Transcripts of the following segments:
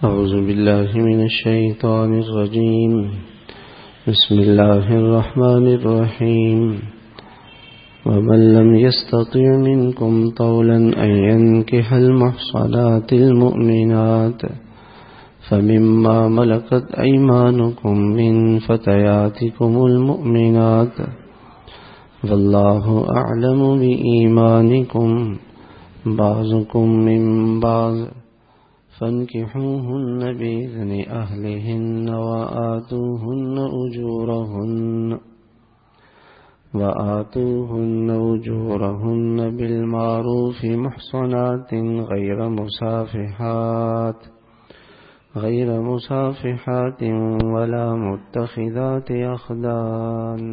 أعوذ بالله من الشيطان الرجيم. بسم الله الرحمن الرحيم. ومن لم يستطع منكم طولا أن ينكح المحصنات المؤمنات فمما ملكت أيمانكم من فتياتكم المؤمنات والله أعلم بإيمانكم بعضكم من بعض فانكحوهن بإذن أهلهن وآتوهن أجورهن بالمعروف محصنات غير مصافحات ولا متخذات أخدان.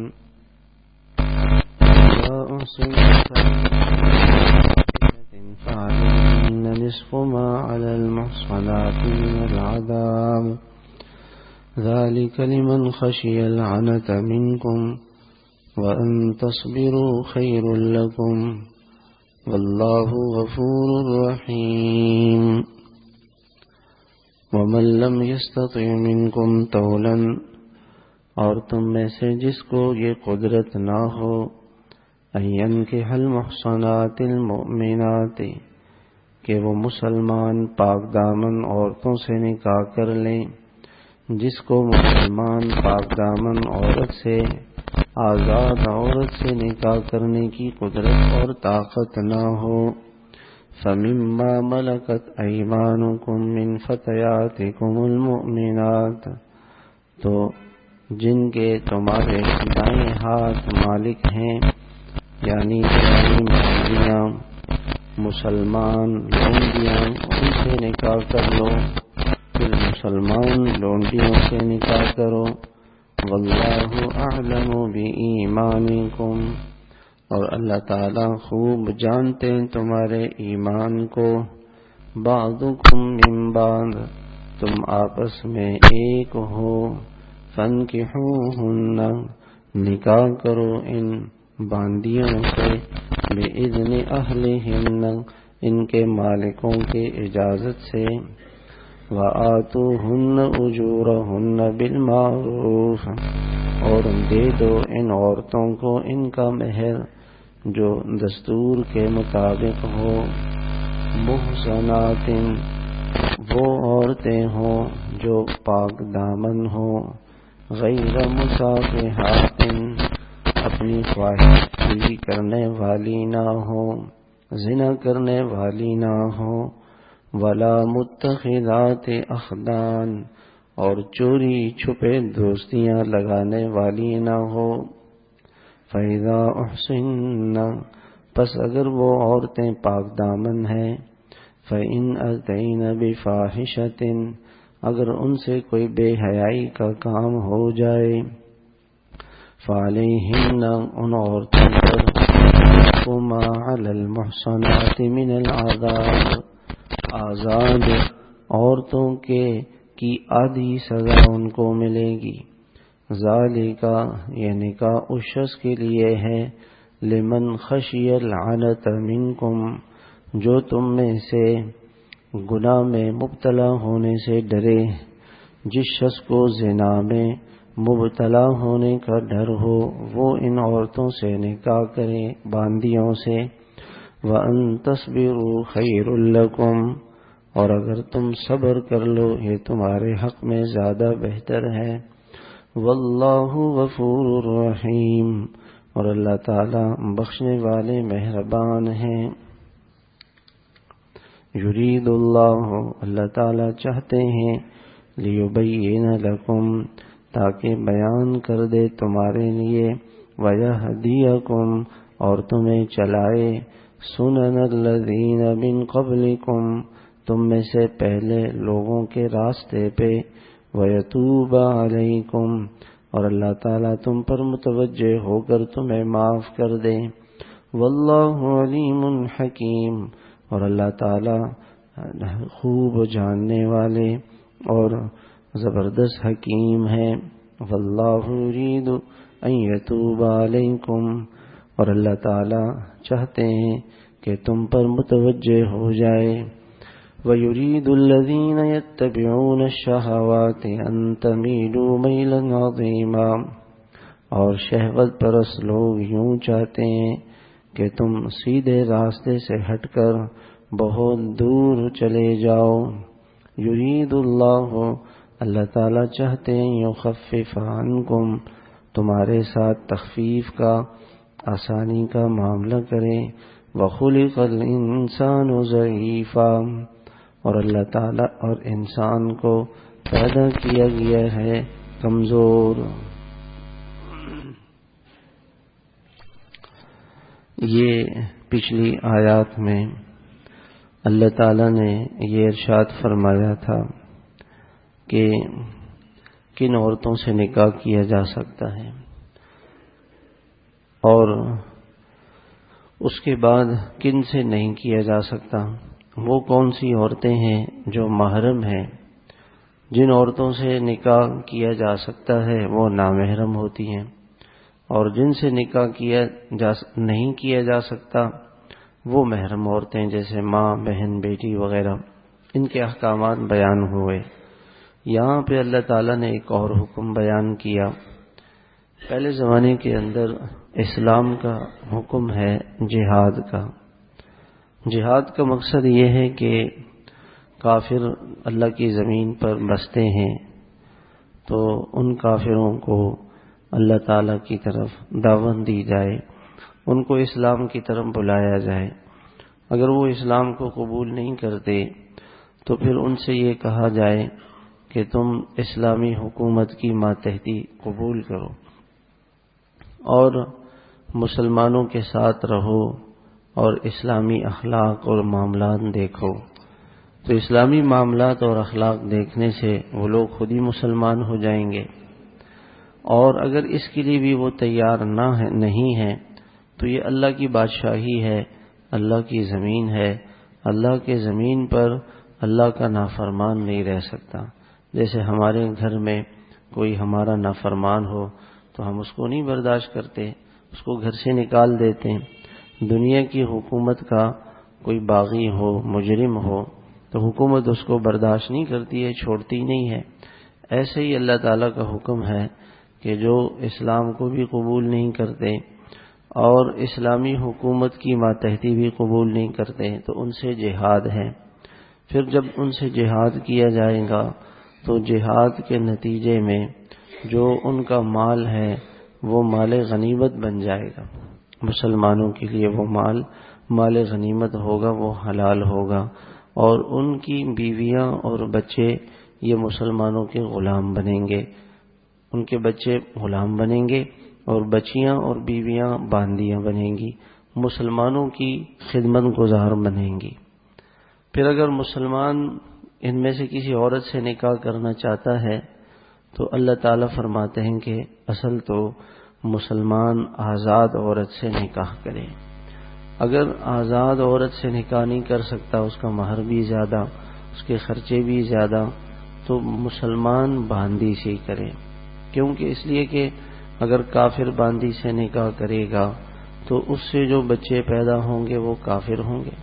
فعليهن نصف ما على المحصنات من العذاب ذلك لمن خشي العنة منكم وأن تصبروا خير لكم والله غفور رحيم. ومن لم يستطع منكم طولا، اور تم میں سے جس کو یہ قدرت نہ ہو، ان ينكح المحصنات المؤمنات، کہ وہ مسلمان پاک دامن عورتوں سے نکاح کر لیں. جس کو مسلمان پاک دامن عورت سے، آزاد عورت سے نکاح کرنے کی قدرت اور طاقت نہ ہو، فَمِمَّا مَلَكَتْ أَيْمَانُكُمْ مِنْ فَتَيَاتِكُمُ الْمُؤْمِنَاتِ، تو جن کے تمہارے دائیں ہاتھ مالک ہیں، یعنی تمہاری مسلمان لونڈیاں، ان سے نکاح کر لو. پھر مسلمان لونڈیوں سے نکاح کرو. واللہ اعلم بإیمانکم، اور اللہ تعالیٰ خوب جانتے ہیں تمہارے ایمان کو. بعضکم من بعض، تم آپس میں ایک ہو. فانکحوہن، نکاح کرو ان باندیوں سے، بِإِذْنِ أَهْلِهِنَّ، ان کے مالکوں کے اجازت سے. وَآتُوهُنَّ أُجُورَهُنَّ بِالْمَعْرُوفِ، اور دے دو ان عورتوں کو ان کا مہر جو دستور کے مطابق ہو. محصنات، وہ عورتیں ہوں جو پاک دامن ہوں. غیر مصافحات، اپنی خواہش پوری کرنے والی نہ ہو، زنا کرنے والی نہ ہو. ولا متخذات اخدان، اور چوری چھپے دوستیاں لگانے والی نہ ہو. فَإِذَا أُحْصِنَّ، پس اگر وہ عورتیں پاک دامن ہیں. فَإِنْ أَتَيْنَ بِفَاحِشَةٍ، اگر ان سے کوئی بے حیائی کا کام ہو جائے. فَعَلَيْهِنَّ، ان عورتوں پر نصف ما علی المحصنات من العذاب، آزاد عورتوں کی آدھی سزا ان کو ملے گی. ذالک، یہ نکاح اس شخص کے لیے ہے، لمن خشی العنت منکم، جو تم میں سے گناہ میں مبتلا ہونے سے ڈرے. جس شخص کو زنا میں مبتلا ہونے کا ڈر ہو وہ ان عورتوں سے نکاح کرے، باندیوں سے. وَأَن تَصْبِرُوا خَيْرٌ لَكُمْ، اور اگر تم صبر کر لو یہ تمہارے حق میں زیادہ بہتر ہے. وَاللَّهُ غَفُورٌ رَحِيمٌ، اور اللہ تعالی بخشنے والے مہربان ہیں. یرید اللہ، اللہ تعالی چاہتے ہیں، لیبین لکم، تاکہ بیان کر دے تمہارے لیے. ویہدیکم، اور تمہیں چلائے. سنن الذین من قبلکم، تم میں سے پہلے لوگوں کے راستے پہ. ویتوب علیکم، اور اللہ تعالیٰ تم پر متوجہ ہو کر تمہیں معاف کر دے. واللہ علیم حکیم، اور اللہ تعالیٰ خوب جاننے والے اور زبردست حکیم ہے. واللہ یرید ان یتوب علیکم، اور اللہ تعالی چاہتے ہیں کہ تم پر متوجہ ہو جائے. وَيُرِيدُ الَّذِينَ يَتَّبِعُونَ الشَّهَوَاتِ أَن تَمِيلُوا مَيْلًا عَظِيمًا، اور شہوت پرست لوگ یوں چاہتے ہیں کہ تم سیدھے راستے سے ہٹ کر بہت دور چلے جاؤ. یرید اللہ تعالیٰ چاہتے ہیں یخفف عنکم، تمہارے ساتھ تخفیف کا، آسانی کا معاملہ کریں. وخلق الانسان ضعیفا، اور اللہ تعالیٰ اور انسان کو پیدا کیا گیا ہے کمزور. یہ پچھلی آیات میں اللہ تعالیٰ نے یہ ارشاد فرمایا تھا کہ کن عورتوں سے نکاح کیا جا سکتا ہے، اور اس کے بعد کن سے نہیں کیا جا سکتا. وہ کون سی عورتیں ہیں جو محرم ہیں. جن عورتوں سے نکاح کیا جا سکتا ہے وہ نامحرم ہوتی ہیں، اور جن سے نکاح نہیں کیا جا سکتا وہ محرم عورتیں جیسے ماں، بہن، بیٹی وغیرہ. ان کے احکامات بیان ہوئے. یہاں پہ اللہ تعالیٰ نے ایک اور حکم بیان کیا. پہلے زمانے کے اندر اسلام کا حکم ہے جہاد کا. جہاد کا مقصد یہ ہے کہ کافر اللہ کی زمین پر بستے ہیں تو ان کافروں کو اللہ تعالیٰ کی طرف دعوت دی جائے، ان کو اسلام کی طرف بلایا جائے. اگر وہ اسلام کو قبول نہیں کرتے تو پھر ان سے یہ کہا جائے کہ تم اسلامی حکومت کی ماتحتی قبول کرو اور مسلمانوں کے ساتھ رہو اور اسلامی اخلاق اور معاملات دیکھو. تو اسلامی معاملات اور اخلاق دیکھنے سے وہ لوگ خود ہی مسلمان ہو جائیں گے. اور اگر اس کے لیے بھی وہ تیار نہیں ہیں تو یہ اللہ کی بادشاہی ہے، اللہ کی زمین ہے. اللہ کے زمین پر اللہ کا نافرمان نہیں رہ سکتا. جیسے ہمارے گھر میں کوئی ہمارا نافرمان ہو تو ہم اس کو نہیں برداشت کرتے، اس کو گھر سے نکال دیتے ہیں. دنیا کی حکومت کا کوئی باغی ہو، مجرم ہو تو حکومت اس کو برداشت نہیں کرتی ہے، چھوڑتی نہیں ہے. ایسے ہی اللہ تعالیٰ کا حکم ہے کہ جو اسلام کو بھی قبول نہیں کرتے اور اسلامی حکومت کی ماتحتی بھی قبول نہیں کرتے تو ان سے جہاد ہے. پھر جب ان سے جہاد کیا جائے گا تو جہاد کے نتیجے میں جو ان کا مال ہے وہ مال غنیمت بن جائے گا. مسلمانوں کے لیے وہ مال غنیمت ہوگا، وہ حلال ہوگا، اور ان کی بیویاں اور بچے یہ مسلمانوں کے غلام بنیں گے. ان کے بچے غلام بنیں گے اور بچیاں اور بیویاں باندیاں بنیں گی، مسلمانوں کی خدمت گزار بنیں گی. پھر اگر مسلمان ان میں سے کسی عورت سے نکاح کرنا چاہتا ہے تو اللہ تعالیٰ فرماتے ہیں کہ اصل تو مسلمان آزاد عورت سے نکاح کرے. اگر آزاد عورت سے نکاح نہیں کر سکتا، اس کا مہر بھی زیادہ، اس کے خرچے بھی زیادہ، تو مسلمان باندی سے ہی کرے. کیونکہ اس لیے کہ اگر کافر باندی سے نکاح کرے گا تو اس سے جو بچے پیدا ہوں گے وہ کافر ہوں گے.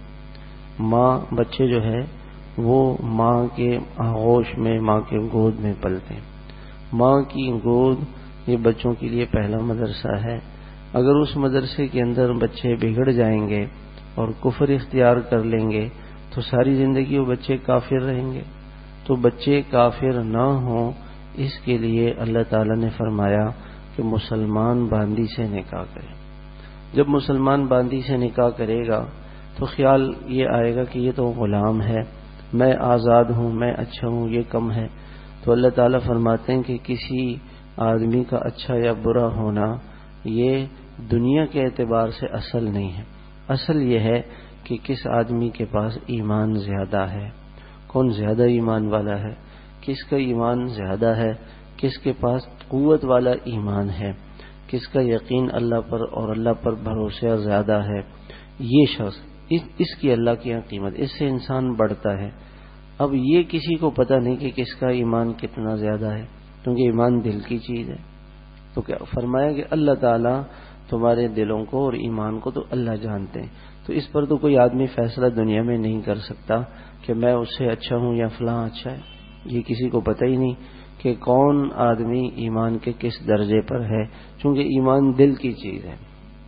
بچے جو ہے وہ ماں کے آغوش میں، ماں کے گود میں پلتے ہیں. ماں کی گود یہ بچوں کے لیے پہلا مدرسہ ہے. اگر اس مدرسے کے اندر بچے بگڑ جائیں گے اور کفر اختیار کر لیں گے تو ساری زندگی وہ بچے کافر رہیں گے. تو بچے کافر نہ ہوں اس کے لیے اللہ تعالیٰ نے فرمایا کہ مسلمان باندی سے نکاح کرے. جب مسلمان باندی سے نکاح کرے گا تو خیال یہ آئے گا کہ یہ تو غلام ہے، میں آزاد ہوں، میں اچھا ہوں، یہ کم ہے. تو اللہ تعالیٰ فرماتے ہیں کہ کسی آدمی کا اچھا یا برا ہونا یہ دنیا کے اعتبار سے اصل نہیں ہے. اصل یہ ہے کہ کس آدمی کے پاس ایمان زیادہ ہے، کون زیادہ ایمان والا ہے، کس کا ایمان زیادہ ہے، کس کے پاس قوت والا ایمان ہے، کس کا یقین اللہ پر اور اللہ پر بھروسہ زیادہ ہے. یہ شخص اس کی اللہ کی قیمت، اس سے انسان بڑھتا ہے. اب یہ کسی کو پتہ نہیں کہ کس کا ایمان کتنا زیادہ ہے، کیونکہ ایمان دل کی چیز ہے. تو کیا فرمایا کہ اللہ تعالیٰ تمہارے دلوں کو اور ایمان کو تو اللہ جانتے ہیں. تو اس پر تو کوئی آدمی فیصلہ دنیا میں نہیں کر سکتا کہ میں اس سے اچھا ہوں یا فلاں اچھا ہے. یہ کسی کو پتہ ہی نہیں کہ کون آدمی ایمان کے کس درجے پر ہے، چونکہ ایمان دل کی چیز ہے.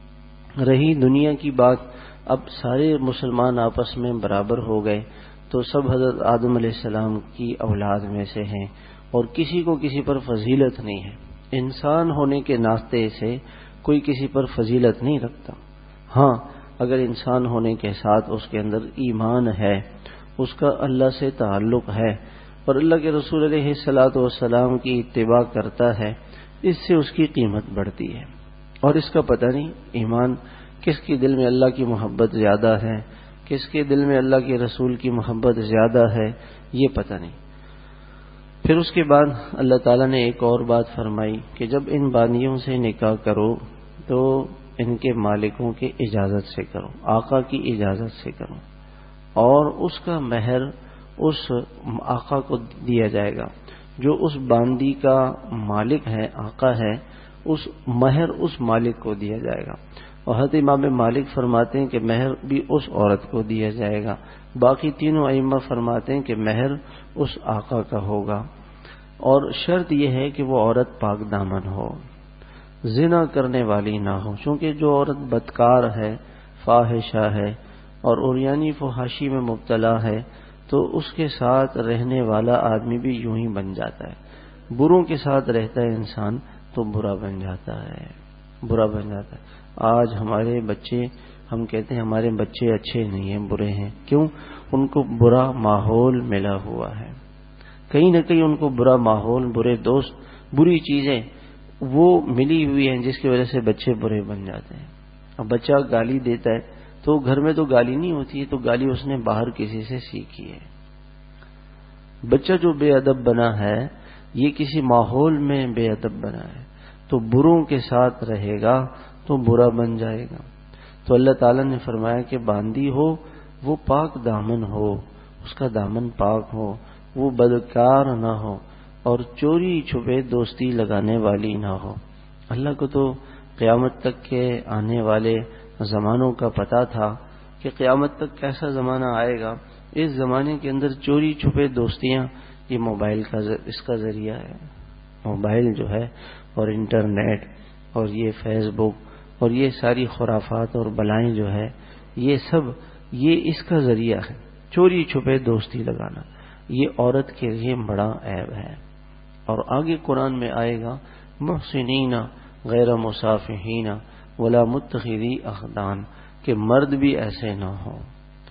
رہی دنیا کی بات، اب سارے مسلمان آپس میں برابر ہو گئے تو سب حضرت آدم علیہ السلام کی اولاد میں سے ہیں اور کسی کو کسی پر فضیلت نہیں ہے. انسان ہونے کے ناطے سے کوئی کسی پر فضیلت نہیں رکھتا. ہاں اگر انسان ہونے کے ساتھ اس کے اندر ایمان ہے، اس کا اللہ سے تعلق ہے اور اللہ کے رسول علیہ الصلاۃ والسلام کی اتباع کرتا ہے، اس سے اس کی قیمت بڑھتی ہے. اور اس کا پتہ نہیں ایمان کس کے دل میں اللہ کی محبت زیادہ ہے، کس کے دل میں اللہ کے رسول کی محبت زیادہ ہے، یہ پتہ نہیں. پھر اس کے بعد اللہ تعالیٰ نے ایک اور بات فرمائی کہ جب ان بانیوں سے نکاح کرو تو ان کے مالکوں کی اجازت سے کرو، آقا کی اجازت سے کرو، اور اس کا مہر اس آقا کو دیا جائے گا. جو اس باندی کا مالک ہے، آقا ہے، اس مہر اس مالک کو دیا جائے گا. اور حضرت امام مالک فرماتے ہیں کہ مہر بھی اس عورت کو دیا جائے گا. باقی تینوں ائمہ فرماتے ہیں کہ مہر اس آقا کا ہوگا، اور شرط یہ ہے کہ وہ عورت پاک دامن ہو، زنا کرنے والی نہ ہو. چونکہ جو عورت بدکار ہے، فاحشہ ہے اور عریانی فحاشی میں مبتلا ہے تو اس کے ساتھ رہنے والا آدمی بھی یوں ہی بن جاتا ہے. بروں کے ساتھ رہتا ہے انسان تو برا بن جاتا ہے، برا بن جاتا ہے. آج ہمارے بچے، ہم کہتے ہیں ہمارے بچے اچھے نہیں ہیں، برے ہیں. کیوں؟ ان کو برا ماحول ملا ہوا ہے، کہیں نہ کہیں ان کو برا ماحول، برے دوست، بری چیزیں وہ ملی ہوئی ہیں جس کی وجہ سے بچے برے بن جاتے ہیں. اب بچہ گالی دیتا ہے تو گھر میں تو گالی نہیں ہوتی ہے، تو گالی اس نے باہر کسی سے سیکھی ہے. بچہ جو بے ادب بنا ہے یہ کسی ماحول میں بے ادب بنا ہے، تو بروں کے ساتھ رہے گا تو برا بن جائے گا. تو اللہ تعالیٰ نے فرمایا کہ باندی ہو وہ پاک دامن ہو، اس کا دامن پاک ہو، وہ بدکار نہ ہو اور چوری چھپے دوستی لگانے والی نہ ہو. اللہ کو تو قیامت تک کے آنے والے زمانوں کا پتہ تھا کہ قیامت تک کیسا زمانہ آئے گا. اس زمانے کے اندر چوری چھپے دوستیاں یہ موبائل کا اس کا ذریعہ ہے. موبائل جو ہے اور انٹرنیٹ اور یہ فیس بک اور یہ ساری خرافات اور بلائیں جو ہے یہ سب یہ اس کا ذریعہ ہے. چوری چھپے دوستی لگانا یہ عورت کے لیے بڑا عیب ہے. اور آگے قرآن میں آئے گا محسنین غیر مصافحین ولا متخذی اخدان، کہ مرد بھی ایسے نہ ہوں.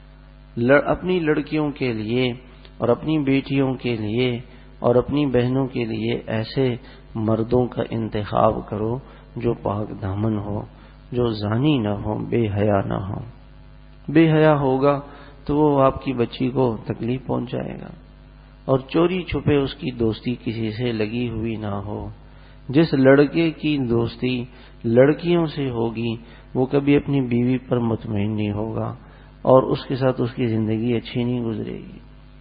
اپنی لڑکیوں کے لیے اور اپنی بیٹیوں کے لیے اور اپنی بہنوں کے لیے ایسے مردوں کا انتخاب کرو جو پاک دامن ہو، جو زانی نہ ہو، بے حیا نہ ہو. بے حیا ہوگا تو وہ آپ کی بچی کو تکلیف پہنچائے گا. اور چوری چھپے اس کی دوستی کسی سے لگی ہوئی نہ ہو. جس لڑکے کی دوستی لڑکیوں سے ہوگی وہ کبھی اپنی بیوی پر مطمئن نہیں ہوگا اور اس کے ساتھ اس کی زندگی اچھی نہیں گزرے گی.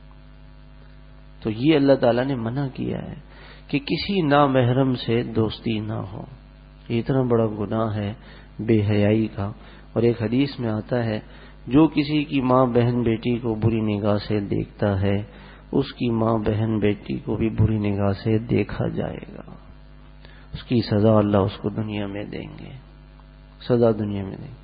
تو یہ اللہ تعالیٰ نے منع کیا ہے کہ کسی نامحرم سے دوستی نہ ہو. یہ اتنا بڑا گناہ ہے بے حیائی کا. اور ایک حدیث میں آتا ہے جو کسی کی ماں بہن بیٹی کو بری نگاہ سے دیکھتا ہے اس کی ماں بہن بیٹی کو بھی بری نگاہ سے دیکھا جائے گا. اس کی سزا اللہ اس کو دنیا میں دیں گے، سزا دنیا میں دیں گے.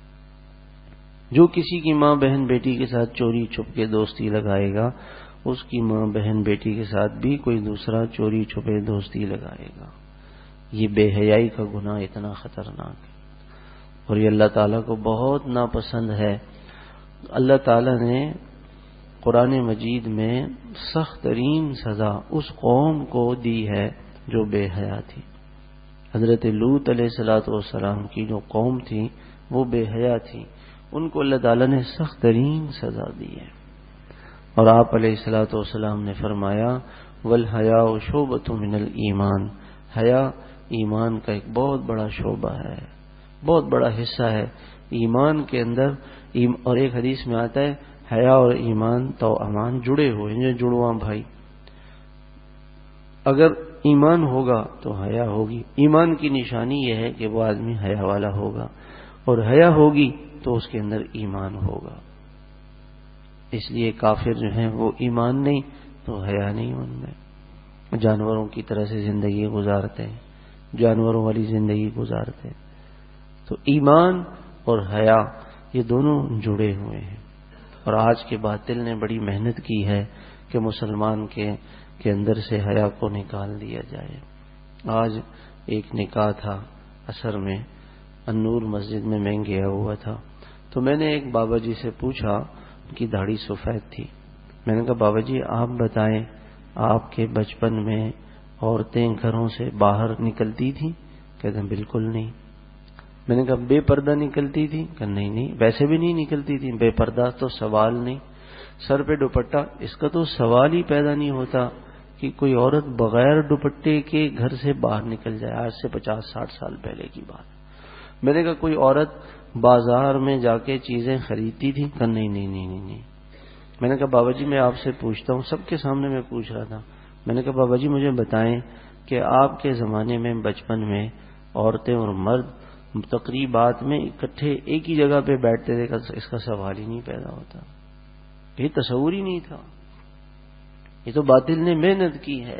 جو کسی کی ماں بہن بیٹی کے ساتھ چوری چھپ کے دوستی لگائے گا اس کی ماں بہن بیٹی کے ساتھ بھی کوئی دوسرا چوری چھپے دوستی لگائے گا. یہ بے حیائی کا گناہ اتنا خطرناک ہے اور یہ اللہ تعالیٰ کو بہت ناپسند ہے. اللہ تعالیٰ نے قرآن مجید میں سخت ترین سزا اس قوم کو دی ہے جو بے حیا تھی. حضرت لوط علیہ الصلوۃ والسلام کی جو قوم تھی وہ بے حیا تھی، ان کو اللہ تعالیٰ نے سخت ترین سزا دی ہے. اور آپ علیہ الصلوۃ والسلام نے فرمایا والحیاء شعبۃ من الایمان، حیا ایمان کا ایک بہت بڑا شعبہ ہے، بہت بڑا حصہ ہے ایمان کے اندر. اور ایک حدیث میں آتا ہے حیا اور ایمان تو امان جڑے ہوئے ہیں، جڑواں بھائی. اگر ایمان ہوگا تو حیا ہوگی. ایمان کی نشانی یہ ہے کہ وہ آدمی حیا والا ہوگا اور حیا ہوگی تو اس کے اندر ایمان ہوگا. اس لیے کافر جو ہیں وہ ایمان نہیں تو حیا نہیں ان میں. جانوروں کی طرح سے زندگی گزارتے ہیں, جانوروں والی زندگی گزارتے ہیں. تو ایمان اور حیا یہ دونوں جڑے ہوئے ہیں. اور آج کے باطل نے بڑی محنت کی ہے کہ مسلمان کے اندر سے حیا کو نکال دیا جائے. آج ایک نکاح تھا عصر میں, النور مسجد میں گیا ہوا تھا. تو میں نے ایک بابا جی سے پوچھا, ان کی داڑھی سفید تھی. میں نے کہا بابا جی آپ بتائیں, آپ کے بچپن میں عورتیں گھروں سے باہر نکلتی تھیں؟ کہتے ہیں بالکل نہیں. میں نے کہا بے پردہ نکلتی تھی؟ کہ نہیں ویسے بھی نہیں نکلتی تھی. بے پردہ تو سوال نہیں, سر پہ دوپٹہ اس کا تو سوال ہی پیدا نہیں ہوتا کہ کوئی عورت بغیر دوپٹے کے گھر سے باہر نکل جائے. آج سے 50-60 سال پہلے کی بات. میں نے کہا کوئی عورت بازار میں جا کے چیزیں خریدتی تھی؟ کہ نہیں. میں نے کہا بابا جی میں آپ سے پوچھتا ہوں, سب کے سامنے میں پوچھ رہا تھا. میں نے کہا بابا جی مجھے بتائیں کہ آپ کے زمانے میں بچپن میں عورتیں اور مرد تقریبات میں اکٹھے ایک ہی جگہ پہ بیٹھتے تھے؟ اس کا سوال ہی نہیں پیدا ہوتا, یہ تصور ہی نہیں تھا. یہ تو باطل نے محنت کی ہے,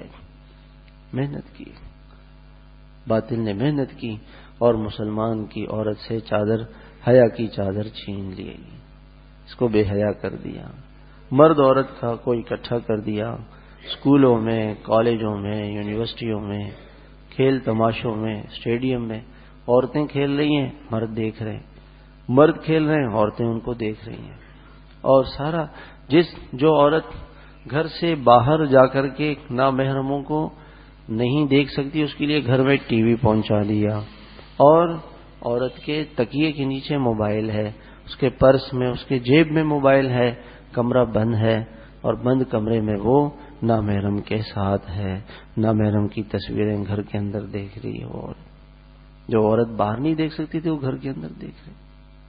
باطل نے محنت کی اور مسلمان کی عورت سے چادر, حیا کی چادر چھین لی, اس کو بے حیا کر دیا. مرد عورت کا کوئی اکٹھا کر دیا. اسکولوں میں, کالجوں میں, یونیورسٹیوں میں, کھیل تماشوں میں, اسٹیڈیم میں عورتیں کھیل رہی ہیں, مرد دیکھ رہے ہیں. مرد کھیل رہے ہیں, عورتیں ان کو دیکھ رہی ہیں. اور سارا جو عورت گھر سے باہر جا کر کے نامحرموں کو نہیں دیکھ سکتی, اس کے لیے گھر میں ٹی وی پہنچا دیا. اور عورت کے تکیے کے نیچے موبائل ہے, اس کے پرس میں, اس کے جیب میں موبائل ہے, کمرہ بند ہے اور بند کمرے میں وہ نامحرم کے ساتھ ہے, نامحرم کی تصویریں گھر کے اندر دیکھ رہی ہے. اور جو عورت باہر نہیں دیکھ سکتی تھی وہ گھر کے اندر دیکھ رہی.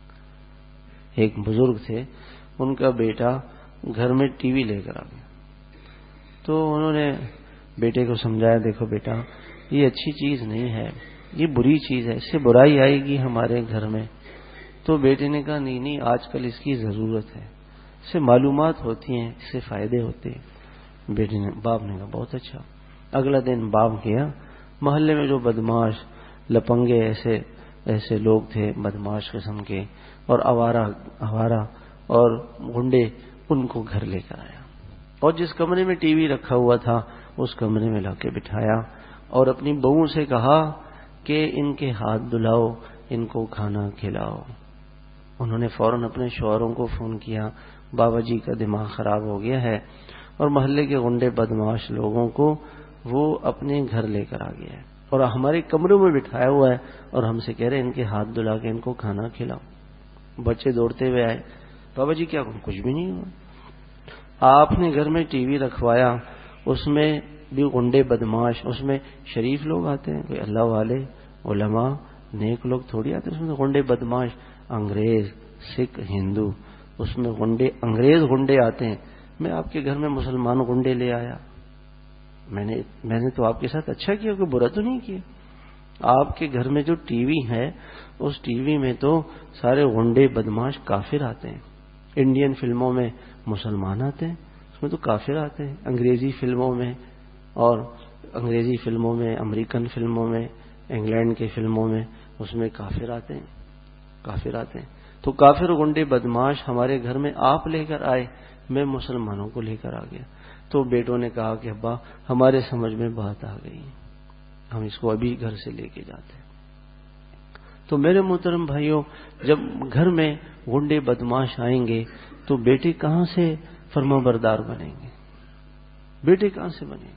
ایک بزرگ تھے, ان کا بیٹا گھر میں ٹی وی لے کر آ گیا. تو انہوں نے بیٹے کو سمجھایا, دیکھو بیٹا یہ اچھی چیز نہیں ہے, یہ بری چیز ہے, اس سے برائی آئے گی ہمارے گھر میں. تو بیٹے نے کہا نہیں آج کل اس کی ضرورت ہے, اس سے معلومات ہوتی ہیں, اس سے فائدے ہوتے ہیں. باپ نے کہا بہت اچھا. اگلا دن باپ گیا, محلے میں جو بدماش لپنگے ایسے لوگ تھے, بدماش قسم کے اور آوارہ اور گنڈے, ان کو گھر لے کر آیا اور جس کمرے میں ٹی وی رکھا ہوا تھا اس کمرے میں لا کے بٹھایا اور اپنی بہو سے کہا کہ ان کے ہاتھ دھلاؤ, ان کو کھانا کھلاؤ. انہوں نے فوراً اپنے شوہروں کو فون کیا, بابا جی کا دماغ خراب ہو گیا ہے اور محلے کے گنڈے بدماش لوگوں کو وہ اپنے گھر لے کر آ گیا ہے اور ہمارے کمروں میں بٹھایا ہوا ہے اور ہم سے کہہ رہے ہیں ان کے ہاتھ دھلا کے ان کو کھانا کھلاؤ. بچے دوڑتے ہوئے آئے, بابا جی کیا کچھ بھی نہیں ہوا, آپ نے گھر میں ٹی وی رکھوایا, اس میں بھی گنڈے بدماش, اس میں شریف لوگ آتے ہیں, کوئی اللہ والے علماء نیک لوگ تھوڑی آتے ہیں, اس میں گنڈے بدماش انگریز سکھ ہندو, اس میں انگریز گنڈے آتے ہیں. میں آپ کے گھر میں مسلمان گنڈے لے آیا, میں نے تو آپ کے ساتھ اچھا کیا, کوئی برا تو نہیں کیا. آپ کے گھر میں جو ٹی وی ہے اس ٹی وی میں تو سارے گنڈے بدماش کافر آتے ہیں. انڈین فلموں میں مسلمان آتے ہیں, اس میں تو کافر آتے ہیں. انگریزی فلموں میں, امریکن فلموں میں, انگلینڈ کی فلموں میں, اس میں کافر آتے ہیں. تو کافر گنڈے بدماش ہمارے گھر میں آپ لے کر آئے, میں مسلمانوں کو لے کر آ گیا. تو بیٹوں نے کہا کہ ابا ہمارے سمجھ میں بات آ گئی, ہم اس کو ابھی گھر سے لے کے جاتے ہیں. تو میرے محترم بھائیوں, جب گھر میں گنڈے بدماش آئیں گے تو بیٹے کہاں سے فرما بردار بنیں گے؟ بیٹے کہاں سے بنیں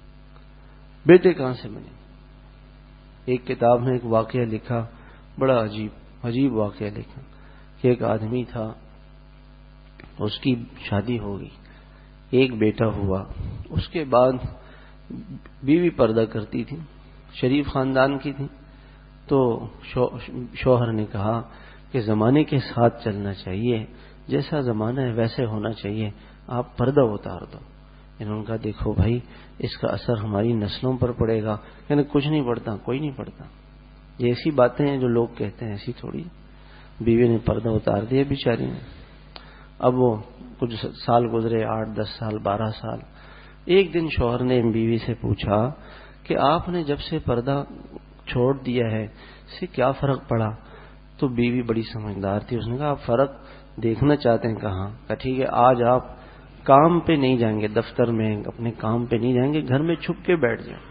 گے؟ ایک کتاب میں ایک واقعہ لکھا, بڑا عجیب واقعہ لکھا کہ ایک آدمی تھا, اس کی شادی ہو گئی, ایک بیٹا ہوا, اس کے بعد بیوی پردہ کرتی تھی, شریف خاندان کی تھی. تو شوہر نے کہا کہ زمانے کے ساتھ چلنا چاہیے, جیسا زمانہ ہے ویسے ہونا چاہیے, آپ پردہ اتار دو. انہوں نے کہا دیکھو بھائی اس کا اثر ہماری نسلوں پر پڑے گا. کچھ نہیں پڑتا, کوئی نہیں پڑتا, یہ ایسی باتیں ہیں جو لوگ کہتے ہیں, ایسی تھوڑی. بیوی نے پردہ اتار دیا بیچاری نے. اب وہ کچھ سال گزرے، 8-10 سال، 12 سال. ایک دن شوہر نے بیوی سے پوچھا کہ آپ نے جب سے پردہ چھوڑ دیا ہے اس سے کیا فرق پڑا؟ تو بیوی بڑی سمجھدار تھی، اس نے کہا آپ فرق دیکھنا چاہتے ہیں کہاں؟ کہا ٹھیک ہے، آج آپ کام پہ نہیں جائیں گے، دفتر میں اپنے کام پہ نہیں جائیں گے، گھر میں چھپ کے بیٹھ جائیں.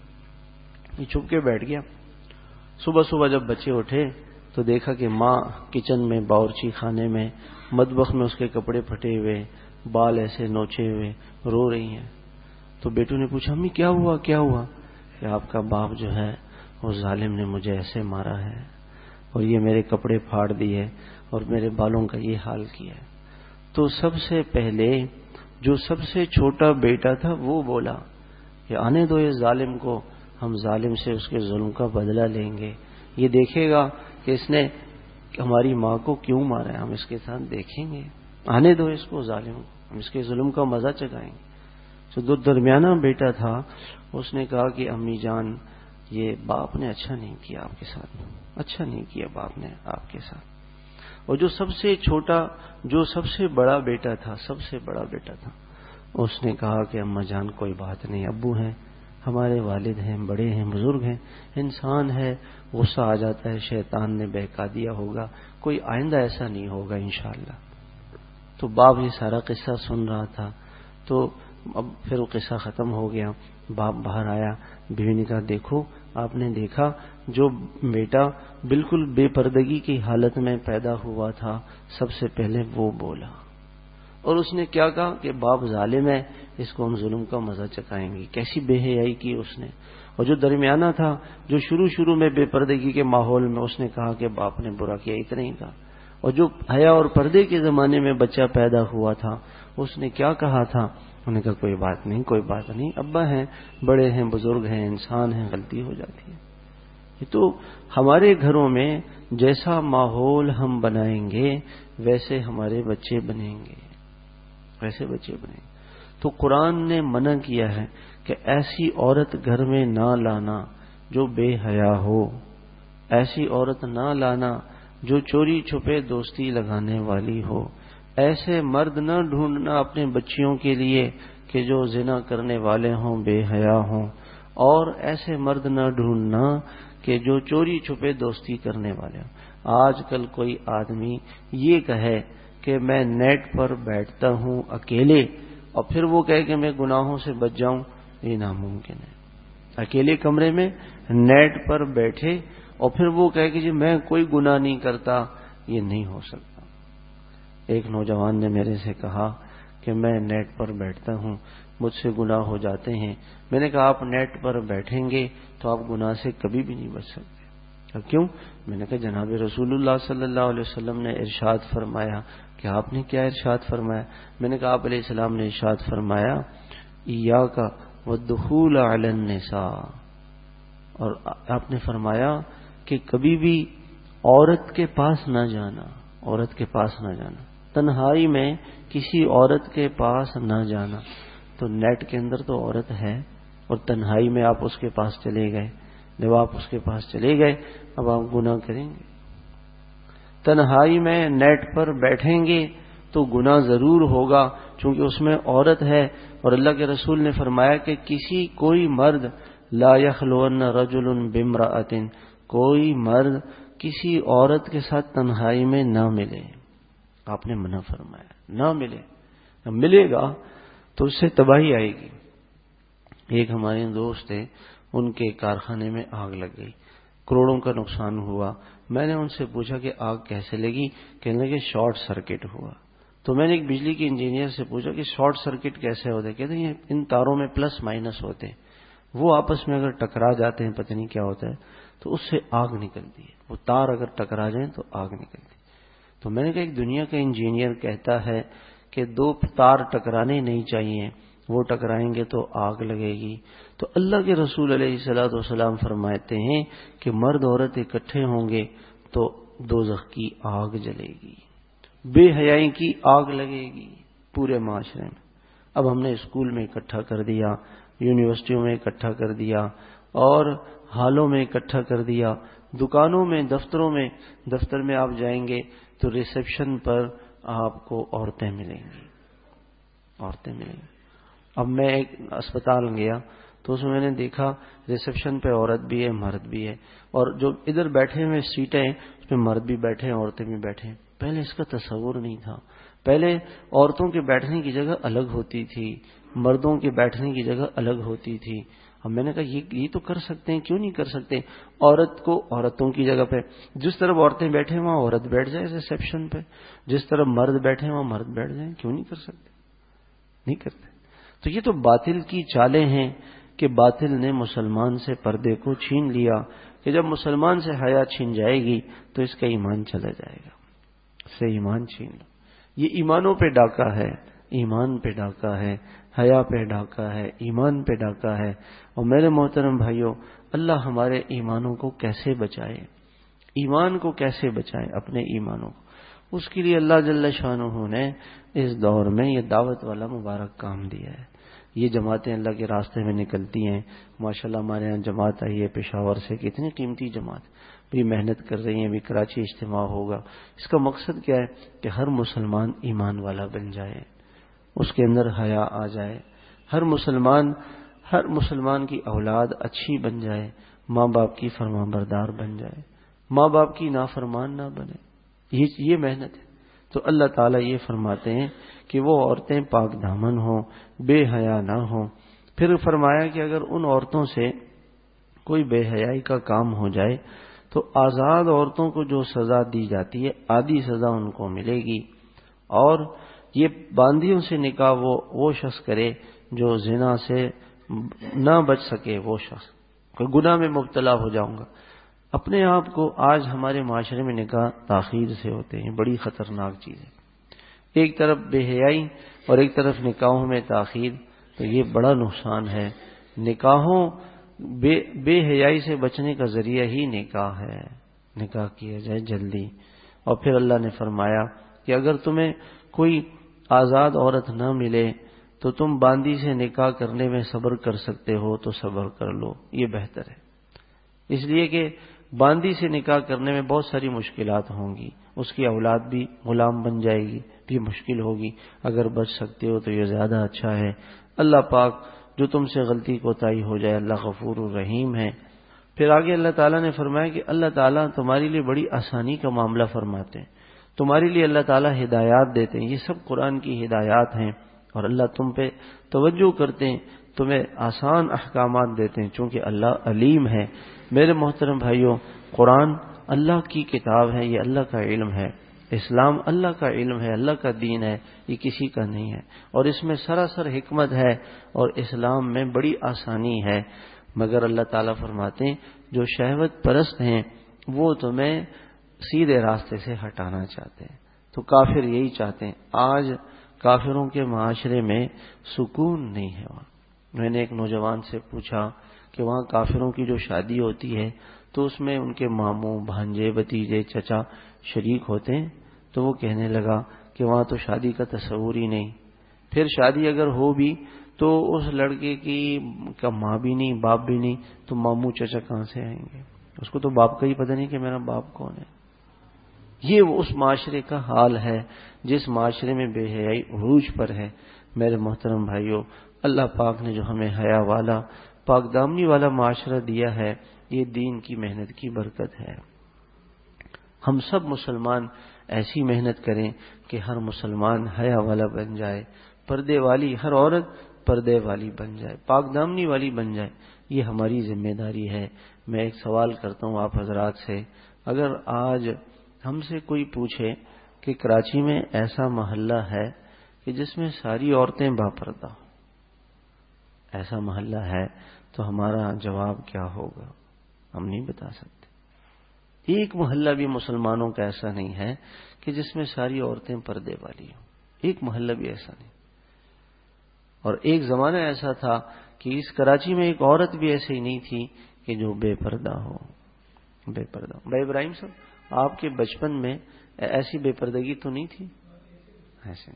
یہ چھپ کے بیٹھ گیا. صبح صبح جب بچے اٹھے تو دیکھا کہ ماں کچن میں، باورچی خانے میں، مطبخ میں اس کے کپڑے پھٹے ہوئے، بال ایسے نوچے ہوئے رو رہی ہیں. تو بیٹوں نے پوچھا امی کیا ہوا کیا ہوا؟ کہ آپ کا باپ جو ہے وہ ظالم نے مجھے ایسے مارا ہے اور یہ میرے کپڑے پھاڑ دیے اور میرے بالوں کا یہ حال کیا ہے. تو سب سے پہلے جو سب سے چھوٹا بیٹا تھا وہ بولا کہ آنے دو اس ظالم کو، ہم ظالم سے اس کے ظلم کا بدلہ لیں گے، یہ دیکھے گا کہ اس نے ہماری ماں کو کیوں مارا ہے، ہم اس کے ساتھ دیکھیں گے، آنے دو اس کو ظالم کو، ہم اس کے ظلم کا مزہ چکھائیں گے. جو درمیانہ بیٹا تھا اس نے کہا کہ امی جان یہ باپ نے اچھا نہیں کیا آپ کے ساتھ، اچھا نہیں کیا باپ نے آپ کے ساتھ. اور جو سب سے چھوٹا، جو سب سے بڑا بیٹا تھا، سب سے بڑا بیٹا تھا، اس نے کہا کہ اماں جان کوئی بات نہیں، ابو ہیں ہمارے، والد ہیں، بڑے ہیں، بزرگ ہیں، انسان ہے، غصہ آ جاتا ہے، شیطان نے بہکا دیا ہوگا، کوئی آئندہ ایسا نہیں ہوگا انشاءاللہ. تو باپ یہ سارا قصہ سن رہا تھا. تو اب پھر وہ قصہ ختم ہو گیا. باپ باہر آیا، بیوی نے کہا دیکھو آپ نے دیکھا جو بیٹا بالکل بے پردگی کی حالت میں پیدا ہوا تھا سب سے پہلے وہ بولا، اور اس نے کیا کہا کہ باپ ظالم ہے، اس کو ہم ظلم کا مزہ چکھائیں گے. کیسی بے حیائی کی اس نے. اور جو درمیانہ تھا، جو شروع میں بے پردگی کے ماحول میں، اس نے کہا کہ باپ نے برا کیا، اتنا ہی کہا. اور جو حیا اور پردے کے زمانے میں بچہ پیدا ہوا تھا اس نے کیا کہا تھا؟ انہوں نے کہا کوئی بات نہیں، کوئی بات نہیں، ابا ہیں، بڑے ہیں، بزرگ ہیں، انسان ہیں، غلطی ہو جاتی ہے. تو ہمارے گھروں میں جیسا ماحول ہم بنائیں گے ویسے ہمارے بچے بنیں گے، ویسے بچے بنیں گے. تو قرآن نے منع کیا ہے کہ ایسی عورت گھر میں نہ لانا جو بے حیا ہو، ایسی عورت نہ لانا جو چوری چھپے دوستی لگانے والی ہو، ایسے مرد نہ ڈھونڈنا اپنے بچیوں کے لیے کہ جو زنا کرنے والے ہوں، بے حیا ہوں، اور ایسے مرد نہ ڈھونڈنا کہ جو چوری چھپے دوستی کرنے والے ہوں. آج کل کوئی آدمی یہ کہے کہ میں نیٹ پر بیٹھتا ہوں اکیلے اور پھر وہ کہے کہ میں گناہوں سے بچ جاؤں، یہ ناممکن ہے. اکیلے کمرے میں نیٹ پر بیٹھے اور پھر وہ کہے کہ جی میں کوئی گناہ نہیں کرتا، یہ نہیں ہو سکتا. ایک نوجوان نے میرے سے کہا کہ میں نیٹ پر بیٹھتا ہوں، مجھ سے گناہ ہو جاتے ہیں. میں نے کہا آپ نیٹ پر بیٹھیں گے تو آپ گناہ سے کبھی بھی نہیں بچ سکتے. کیوں؟ میں نے کہا جناب رسول اللہ صلی اللہ علیہ وسلم نے ارشاد فرمایا. کہ آپ نے کیا ارشاد فرمایا؟ میں نے کہا آپ علیہ السلام نے ارشاد فرمایا ایاک والدخول علی النساء، اور آپ نے فرمایا کہ کبھی بھی عورت کے پاس نہ جانا، عورت کے پاس نہ جانا، تنہائی میں کسی عورت کے پاس نہ جانا. تو نیٹ کے اندر تو عورت ہے اور تنہائی میں آپ اس کے پاس چلے گئے. جب آپ اس کے پاس چلے گئے اب آپ گناہ کریں گے. تنہائی میں نیٹ پر بیٹھیں گے تو گناہ ضرور ہوگا چونکہ اس میں عورت ہے. اور اللہ کے رسول نے فرمایا کہ کوئی مرد لا یخلون رجل بامرأۃ، کوئی مرد کسی عورت کے ساتھ تنہائی میں نہ ملے. آپ نے منع فرمایا نہ ملے. ملے گا تو اس سے تباہی آئے گی. ایک ہمارے دوست تھے، ان کے کارخانے میں آگ لگ گئی، کروڑوں کا نقصان ہوا. میں نے ان سے پوچھا کہ آگ کیسے لگی؟ کہنے لگے شارٹ سرکٹ ہوا. تو میں نے ایک بجلی کے انجینئر سے پوچھا کہ شارٹ سرکٹ کیسے ہوتا ہے؟ کہتے ہیں ان تاروں میں پلس مائنس ہوتے ہیں، وہ آپس میں اگر ٹکرا جاتے ہیں پتہ نہیں کیا ہوتا ہے تو اس سے آگ نکلتی ہے. وہ تار اگر ٹکرا جائیں تو آگ نکلتی. تو میں نے کہا ایک دنیا کا انجینئر کہتا ہے کہ دو تار ٹکرانے نہیں چاہیے، وہ ٹکرائیں گے تو آگ لگے گی. تو اللہ کے رسول علیہ الصلوۃ والسلام فرماتے ہیں کہ مرد عورت اکٹھے ہوں گے تو دوزخ کی آگ جلے گی، بے حیائی کی آگ لگے گی پورے معاشرے میں. اب ہم نے اسکول میں اکٹھا کر دیا، یونیورسٹیوں میں اکٹھا کر دیا، اور ہالوں میں اکٹھا کر دیا. دکانوں میں، دفتروں میں، دفتر میں آپ جائیں گے تو ریسیپشن پر آپ کو عورتیں ملیں گی، عورتیں ملیں گی۔ اب میں ایک اسپتال گیا تو اس میں میں نے دیکھا ریسیپشن پہ عورت بھی ہے، مرد بھی ہے، اور جو ادھر بیٹھے ہوئے سیٹیں ہیں اس پہ مرد بھی بیٹھے ہیں، عورتیں بھی بیٹھے ہیں۔ پہلے اس کا تصور نہیں تھا، پہلے عورتوں کے بیٹھنے کی جگہ الگ ہوتی تھی، مردوں کے بیٹھنے کی جگہ الگ ہوتی تھی۔ اب میں نے کہا یہ تو کر سکتے ہیں، کیوں نہیں کر سکتے؟ عورت کو عورتوں کی جگہ پہ، جس طرف عورتیں بیٹھے وہاں عورت بیٹھ جائے ریسیپشن پہ، جس طرف مرد بیٹھے وہاں مرد بیٹھ جائیں، کیوں نہیں کر سکتے؟ نہیں کرتے۔ تو یہ تو باطل کی چالیں ہیں کہ باطل نے مسلمان سے پردے کو چھین لیا، کہ جب مسلمان سے حیا چھین جائے گی تو اس کا ایمان چلا جائے گا، اس سے ایمان چھین لو۔ یہ ایمانوں پہ ڈاکہ ہے، ایمان پہ ڈاکہ ہے، حیا پہ ڈاکہ ہے، ایمان پہ ڈاکہ ہے۔ اور میرے محترم بھائیوں، اللہ ہمارے ایمانوں کو کیسے بچائے، ایمان کو کیسے بچائے، اپنے ایمانوں کو، اس کے لیے اللہ جل شانہ نے اس دور میں یہ دعوت والا مبارک کام دیا ہے۔ یہ جماعتیں اللہ کے راستے میں نکلتی ہیں، ماشاءاللہ ہمارے یہاں جماعت آئی ہے پشاور سے، کتنی قیمتی جماعت بھی محنت کر رہی ہیں، بھی کراچی اجتماع ہوگا۔ اس کا مقصد کیا ہے کہ ہر مسلمان ایمان والا بن جائے، اس کے اندر حیا آ جائے، ہر مسلمان کی اولاد اچھی بن جائے، ماں باپ کی فرمان بردار بن جائے، ماں باپ کی نافرمان نہ بنے، یہ محنت ہے۔ تو اللہ تعالیٰ یہ فرماتے ہیں کہ وہ عورتیں پاک دامن ہوں، بے حیا نہ ہوں۔ پھر فرمایا کہ اگر ان عورتوں سے کوئی بے حیائی کا کام ہو جائے تو آزاد عورتوں کو جو سزا دی جاتی ہے آدھی سزا ان کو ملے گی، اور یہ باندیوں سے نکاح وہ شخص کرے جو زنا سے نہ بچ سکے، وہ شخص گناہ میں مبتلا ہو جاؤں گا۔ اپنے آپ کو آج ہمارے معاشرے میں نکاح تاخیر سے ہوتے ہیں، بڑی خطرناک چیز ہے۔ ایک طرف بے حیائی اور ایک طرف نکاحوں میں تاخیر، تو یہ بڑا نقصان ہے۔ نکاحوں بے حیائی سے بچنے کا ذریعہ ہی نکاح ہے، نکاح کیا جائے جلدی۔ اور پھر اللہ نے فرمایا کہ اگر تمہیں کوئی آزاد عورت نہ ملے تو تم باندی سے نکاح کرنے میں صبر کر سکتے ہو تو صبر کر لو، یہ بہتر ہے۔ اس لیے کہ باندی سے نکاح کرنے میں بہت ساری مشکلات ہوں گی، اس کی اولاد بھی غلام بن جائے گی، یہ مشکل ہوگی۔ اگر بچ سکتے ہو تو یہ زیادہ اچھا ہے۔ اللہ پاک جو تم سے غلطی کوتاہی ہو جائے، اللہ غفور الرحیم ہے۔ پھر آگے اللہ تعالیٰ نے فرمایا کہ اللہ تعالیٰ تمہارے لیے بڑی آسانی کا معاملہ فرماتے ہیں، تمہارے لیے اللہ تعالیٰ ہدایات دیتے ہیں، یہ سب قرآن کی ہدایات ہیں، اور اللہ تم پہ توجہ کرتے ہیں، تمہیں آسان احکامات دیتے ہیں، چونکہ اللہ علیم ہے۔ میرے محترم بھائیوں، قرآن اللہ کی کتاب ہے، یہ اللہ کا علم ہے، اسلام اللہ کا علم ہے، اللہ کا دین ہے، یہ کسی کا نہیں ہے، اور اس میں سراسر حکمت ہے، اور اسلام میں بڑی آسانی ہے۔ مگر اللہ تعالیٰ فرماتے ہیں جو شہوت پرست ہیں وہ تمہیں سیدھے راستے سے ہٹانا چاہتے ہیں، تو کافر یہی چاہتے ہیں۔ آج کافروں کے معاشرے میں سکون نہیں ہے۔ وہاں میں نے ایک نوجوان سے پوچھا کہ وہاں کافروں کی جو شادی ہوتی ہے تو اس میں ان کے ماموں، بھانجے، بھتیجے، چچا شریک ہوتے ہیں، تو وہ کہنے لگا کہ وہاں تو شادی کا تصور ہی نہیں، پھر شادی اگر ہو بھی تو اس لڑکے کا ماں بھی نہیں، باپ بھی نہیں، تو ماموں چچا کہاں سے آئیں گے؟ اس کو تو باپ کا ہی پتہ نہیں کہ میرا باپ کون ہے۔ یہ اس معاشرے کا حال ہے جس معاشرے میں بے حیائی عروج پر ہے۔ میرے محترم بھائیوں، اللہ پاک نے جو ہمیں حیا والا، پاک دامنی والا معاشرہ دیا ہے، یہ دین کی محنت کی برکت ہے۔ ہم سب مسلمان ایسی محنت کریں کہ ہر مسلمان حیا والا بن جائے، پردے والی ہر عورت پردے والی بن جائے، پاک دامنی والی بن جائے، یہ ہماری ذمہ داری ہے۔ میں ایک سوال کرتا ہوں آپ حضرات سے، اگر آج ہم سے کوئی پوچھے کہ کراچی میں ایسا محلہ ہے کہ جس میں ساری عورتیں باپردہ ہوں، ایسا محلہ ہے، تو ہمارا جواب کیا ہوگا؟ ہم نہیں بتا سکتے۔ ایک محلہ بھی مسلمانوں کا ایسا نہیں ہے کہ جس میں ساری عورتیں پردے والی ہوں، ایک محلہ بھی ایسا نہیں۔ اور ایک زمانہ ایسا تھا کہ اس کراچی میں ایک عورت بھی ایسی نہیں تھی کہ جو بے پردہ ہو، بے پردہ ہو۔ بھائی ابراہیم صاحب، آپ کے بچپن میں ایسی بے پردگی تو نہیں تھی؟ ایسے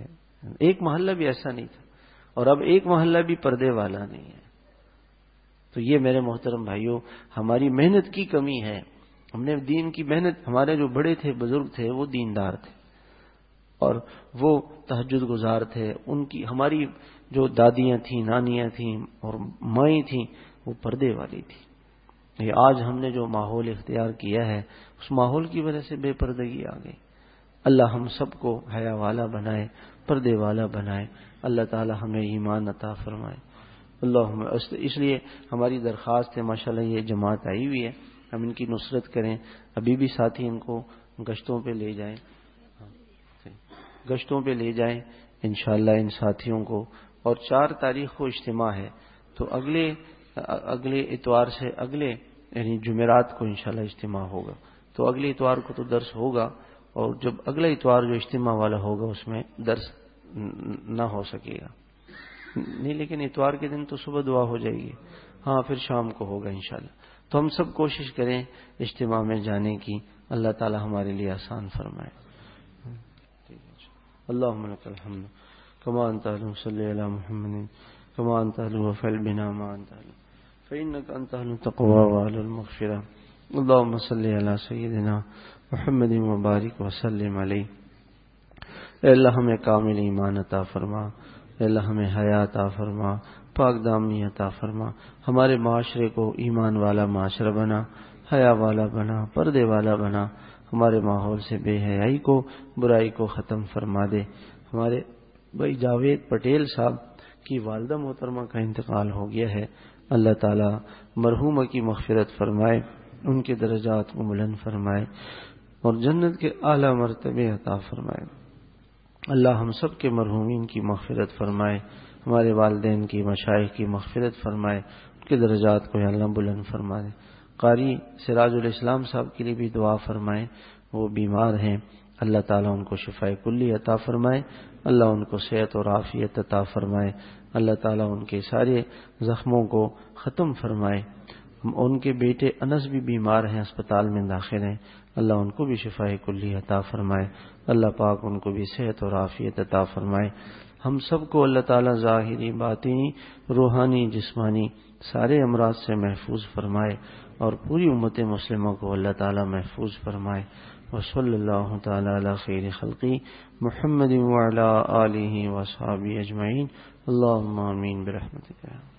نہیں، ایک محلہ بھی ایسا نہیں تھا، اور اب ایک محلہ بھی پردے والا نہیں ہے۔ تو یہ میرے محترم بھائیوں ہماری محنت کی کمی ہے. ہم نے دین کی محنت، ہمارے جو بڑے تھے بزرگ تھے وہ دیندار تھے اور وہ تہجد گزار تھے. ان کی ہماری جو دادیاں تھیں، نانیاں تھیں اور مائیں تھیں وہ پردے والی تھی. یہ آج ہم نے جو ماحول اختیار کیا ہے اس ماحول کی وجہ سے بے پردگی آ گئی. اللہ ہم سب کو حیا والا بنائے، پردے والا بنائے. اللہ تعالی ہمیں ایمان عطا فرمائے. اس لیے ہماری درخواست ہے، ماشاءاللہ یہ جماعت آئی ہوئی ہے، ہم ان کی نصرت کریں. ابھی بھی ساتھی ان کو گشتوں پہ لے جائیں، گشتوں پہ لے جائیں انشاءاللہ ان ساتھیوں کو. اور 4 تاریخ کو اجتماع ہے، تو اگلے اتوار سے اگلے یعنی جمعرات کو انشاءاللہ اجتماع ہوگا. تو اگلے اتوار کو تو درس ہوگا، اور جب اگلا اتوار جو اجتماع والا ہوگا اس میں درس نہ ہو سکے گا. نہیں، لیکن اتوار کے دن تو صبح دعا ہو جائے گی. ہاں پھر شام کو ہوگا انشاءاللہ. تو ہم سب کوشش کریں اجتماع میں جانے کی. اللہ تعالی ہمارے لیے آسان فرمائے. اللہم لک الحمد کما انت اہل صلی علی محمد کما انت اہل وفعل بنا ما انت اہل فإنک انت اہل التقوی واہل المغفرہ. اللہم صلی علی سیدنا محمد مبارک وسلم علیہ. اے اللہ ہمیں کامل ایمان عطا فرما. اے اللہ ہمیں حیا عطا فرما، پاک دامنی عطا فرما. ہمارے معاشرے کو ایمان والا معاشرہ بنا، حیا والا بنا، پردے والا بنا. ہمارے ماحول سے بے حیائی کو، برائی کو ختم فرما دے. ہمارے بھائی جاوید پٹیل صاحب کی والدہ محترمہ کا انتقال ہو گیا ہے. اللہ تعالی مرحومہ کی مغفرت فرمائے، ان کے درجات کو بلند فرمائے اور جنت کے اعلیٰ مرتبے عطا فرمائے. اللہ ہم سب کے مرحومین کی مغفرت فرمائے، ہمارے والدین کی، مشائخ کی مغفرت فرمائے، ان کے درجات کو اللہ بلند فرما دے. قاری سراج الاسلام صاحب کے لیے بھی دعا فرمائے، وہ بیمار ہیں. اللہ تعالیٰ ان کو شفاء کلی عطا فرمائے. اللہ ان کو صحت اور عافیت عطا فرمائے. اللہ تعالیٰ ان کے سارے زخموں کو ختم فرمائے. ان کے بیٹے انس بھی بیمار ہیں، اسپتال میں داخل ہیں. اللہ ان کو بھی شفاء کلی عطا فرمائے. اللہ پاک ان کو بھی صحت اور عافیت عطا فرمائے. ہم سب کو اللہ تعالیٰ ظاہری، باطنی، روحانی، جسمانی سارے امراض سے محفوظ فرمائے اور پوری امت مسلمہ کو اللہ تعالیٰ محفوظ فرمائے. وصلی اللہ تعالی علی خیر خلقی محمد وعلی آلہ وصحبہ اجمعین. اللہم آمین برحمتک.